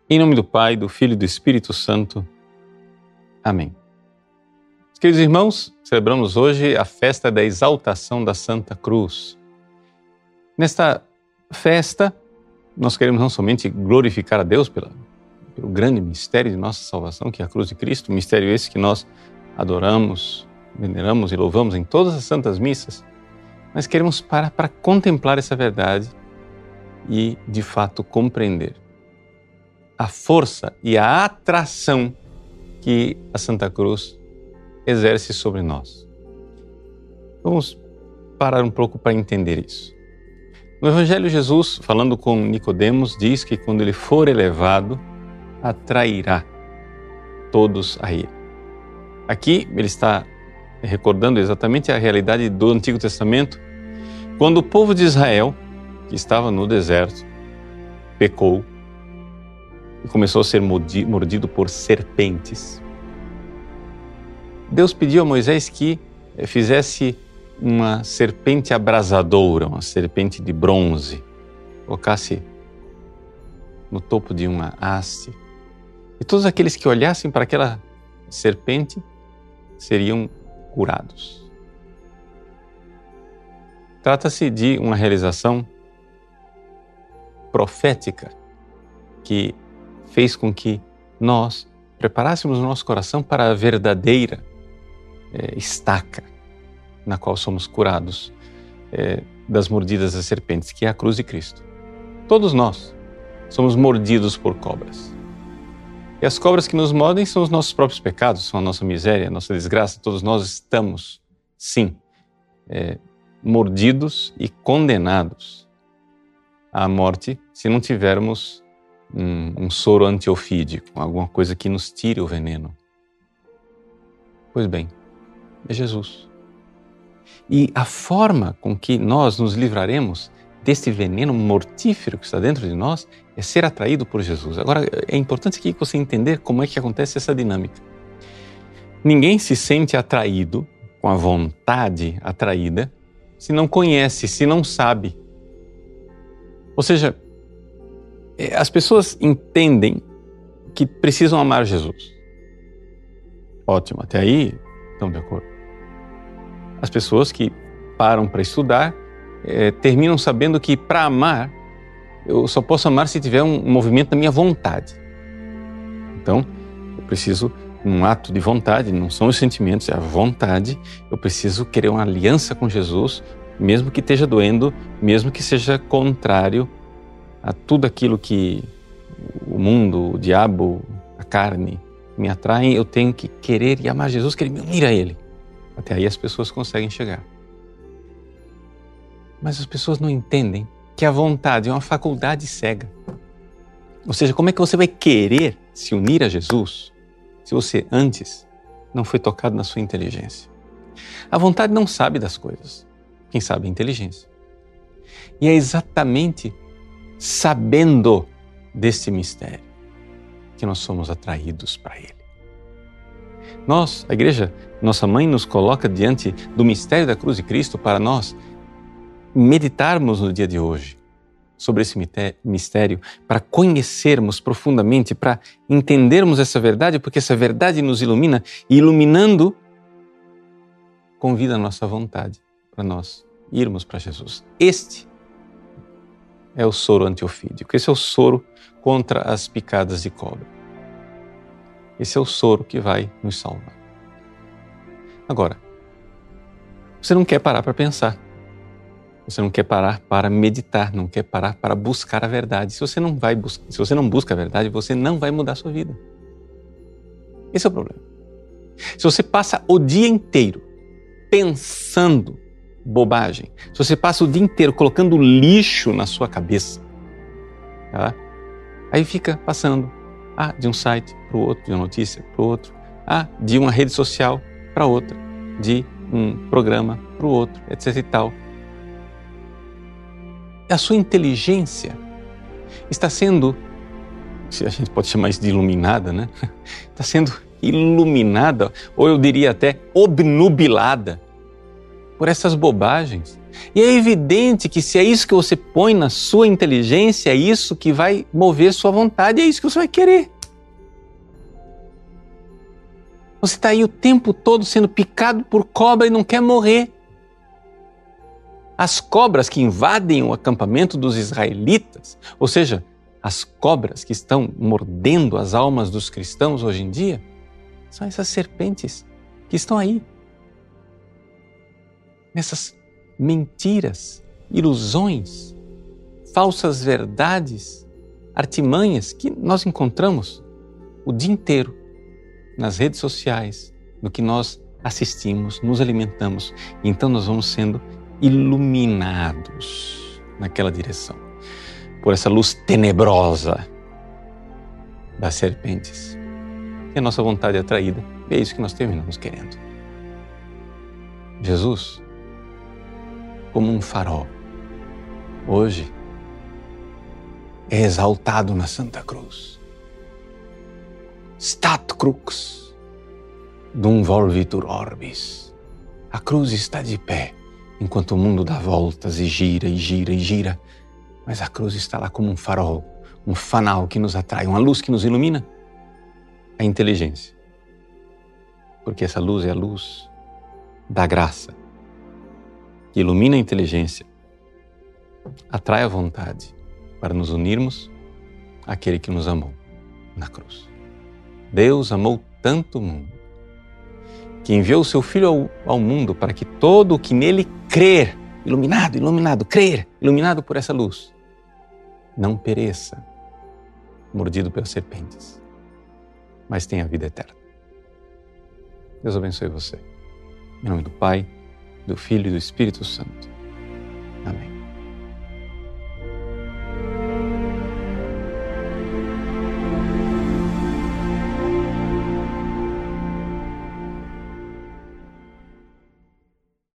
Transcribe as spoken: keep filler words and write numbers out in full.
Em nome do Pai, do Filho e do Espírito Santo. Amém. Queridos irmãos, celebramos hoje a festa da exaltação da Santa Cruz. Nesta festa, nós queremos não somente glorificar a Deus pela, pelo grande mistério de nossa salvação, que é a cruz de Cristo, mistério esse que nós adoramos, veneramos e louvamos em todas as santas missas, mas queremos parar para contemplar essa verdade e, de fato, compreender a força e a atração que a Santa Cruz exerce sobre nós. Vamos parar um pouco para entender isso. No Evangelho, Jesus, falando com Nicodemos, diz que quando ele for elevado, atrairá todos a ele. Aqui ele está recordando exatamente a realidade do Antigo Testamento, quando o povo de Israel, que estava no deserto, pecou e começou a ser mordido por serpentes. Deus pediu a Moisés que fizesse uma serpente abrasadora, uma serpente de bronze, colocasse no topo de uma haste. E todos aqueles que olhassem para aquela serpente seriam curados. Trata-se de uma realização profética que fez com que nós preparássemos o nosso coração para a verdadeira é, estaca na qual somos curados é, das mordidas das serpentes, que é a cruz de Cristo. Todos nós somos mordidos por cobras. E as cobras que nos mordem são os nossos próprios pecados, são a nossa miséria, a nossa desgraça. Todos nós estamos, sim, é, mordidos e condenados à morte se não tivermos um, um soro antiofídico, alguma coisa que nos tire o veneno. Pois bem, é Jesus. E a forma com que nós nos livraremos deste veneno mortífero que está dentro de nós é ser atraído por Jesus. Agora, é importante aqui você entender como é que acontece essa dinâmica. Ninguém se sente atraído, com a vontade atraída, se não conhece, se não sabe. Ou seja, as pessoas entendem que precisam amar Jesus. Ótimo, até aí estão de acordo. As pessoas que param para estudar é, terminam sabendo que para amar, eu só posso amar se tiver um, um movimento da minha vontade. Então, eu preciso, num ato de vontade, não são os sentimentos, é a vontade, eu preciso querer uma aliança com Jesus, mesmo que esteja doendo, mesmo que seja contrário a tudo aquilo que o mundo, o diabo, a carne me atraem, eu tenho que querer e amar Jesus, querer me unir a Ele. Até aí as pessoas conseguem chegar. Mas as pessoas não entendem que a vontade é uma faculdade cega. Ou seja, como é que você vai querer se unir a Jesus se você antes não foi tocado na sua inteligência? A vontade não sabe das coisas. Quem sabe é a inteligência. E é exatamente sabendo deste mistério que nós somos atraídos para Ele. Nós, a Igreja, nossa mãe, nos coloca diante do mistério da cruz de Cristo para nós meditarmos no dia de hoje sobre esse mistério, para conhecermos profundamente, para entendermos essa verdade, porque essa verdade nos ilumina e, iluminando, convida a nossa vontade para nós irmos para Jesus. Este é o soro antiofídico, esse é o soro contra as picadas de cobra. Esse é o soro que vai nos salvar. Agora, você não quer parar para pensar. Você não quer parar para meditar, não quer parar para buscar a verdade. Se você não vai bus- se você não busca a verdade, você não vai mudar a sua vida. Esse é o problema. Se você passa o dia inteiro pensando bobagem, se você passa o dia inteiro colocando lixo na sua cabeça, tá? Aí fica passando ah, de um site para o outro, de uma notícia para o outro, ah, de uma rede social para outra, de um programa para o outro, etc e tal. A sua inteligência está sendo, se a gente pode chamar isso de iluminada, né? Está sendo iluminada, ou eu diria até obnubilada, por essas bobagens. E é evidente que se é isso que você põe na sua inteligência, é isso que vai mover sua vontade, é isso que você vai querer. Você está aí o tempo todo sendo picado por cobra e não quer morrer. As cobras que invadem o acampamento dos israelitas, ou seja, as cobras que estão mordendo as almas dos cristãos hoje em dia, são essas serpentes que estão aí. Nessas mentiras, ilusões, falsas verdades, artimanhas que nós encontramos o dia inteiro nas redes sociais, no que nós assistimos, nos alimentamos. Então nós vamos sendo iluminados naquela direção, por essa luz tenebrosa das serpentes. E a nossa vontade é atraída, e é isso que nós terminamos querendo. Jesus, como um farol, hoje é exaltado na Santa Cruz. Stat crux, dum volvitur orbis. A cruz está de pé, enquanto o mundo dá voltas e gira e gira e gira. Mas a cruz está lá como um farol, um fanal que nos atrai, uma luz que nos ilumina. A inteligência. Porque essa luz é a luz da graça, que ilumina a inteligência, atrai a vontade para nos unirmos àquele que nos amou na cruz. Deus amou tanto o mundo, que enviou o seu Filho ao, ao mundo para que todo o que nele crer, iluminado, iluminado, crer, iluminado por essa luz, não pereça, mordido pelas serpentes, mas tenha vida eterna. Deus abençoe você. Em nome do Pai, do Filho e do Espírito Santo.